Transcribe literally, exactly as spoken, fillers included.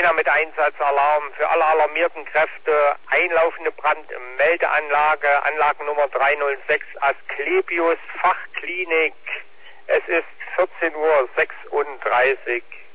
Sirene mit Einsatzalarm für alle alarmierten Kräfte, einlaufende Brandmeldeanlage, Anlagennummer dreihundertsechs Asklepios, Fachklinik. Es ist vierzehn Uhr sechsunddreißig.